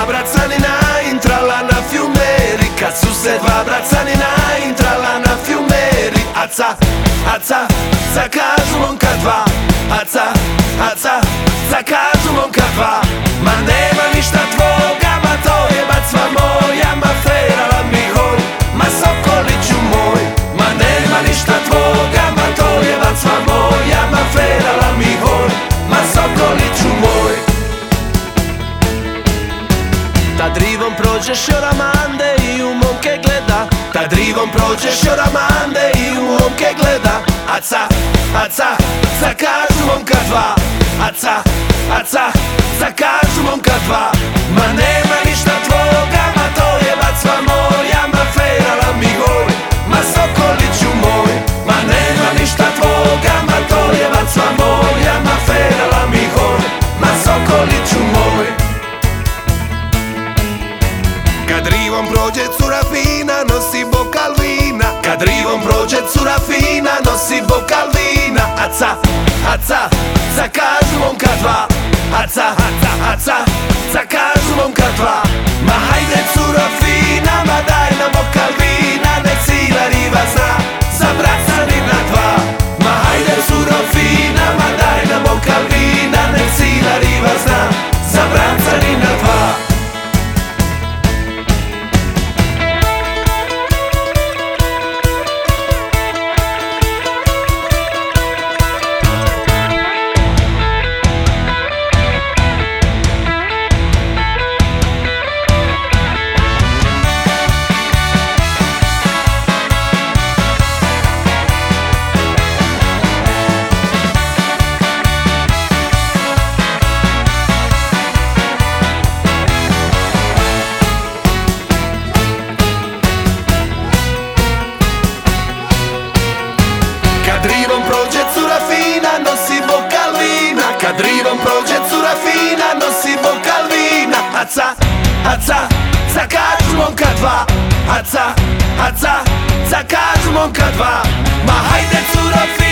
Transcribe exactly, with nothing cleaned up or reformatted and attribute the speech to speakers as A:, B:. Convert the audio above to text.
A: dva bracanina intrala na fiumeri, kad su se dva bracanina intrala na fiumeri. Aca, aca, zakažu momka dva, aca, aca, zakažu momka dva. Ma nema ništa tvoga, ma to je bacva moja, ma ferala mi hoj, ma sokoliću moj. Ma nema ništa tvoga, ma to je bacva moja, ma ferala mi hoj, ma sokoliću moj. Tad rivom prođeš Joramande i u momke gleda, tad rivom prođeš Joramande i u momke gleda. Aca, aca, zakažu momka dva, aca, aca, zakažu momka dva. Ma nema ništa tvoga, ma to je bacva moja, ma ferala mi hoj, ma sokoliću moj. Ma nema ništa tvoga, ma to je bacva moja, ma ferala mi hoj, ma sokoliću moj. Kad rivom prođe cura fina, nosi bokal vina, kad rivom prođe cura fina, nosi bokal vina. Aca, aca, zakažu momka dva, aca, aca, aca, zakažu momka dva. Ma hajde cura fina, ma daj nam bokal vina, nek cila riva zna za bracanina dva. Ma hajde cura fina, ma daj nam bokal vina, nek cila riva zna za bracanina dva. Kad rivom prođe cura fina, nosi bokal vina, kad rivom prođe cura fina, nosi bokal vina. Aca, aca, zakažu momka dva, aca, aca, zakažu momka dva. Ma hajde cura fina.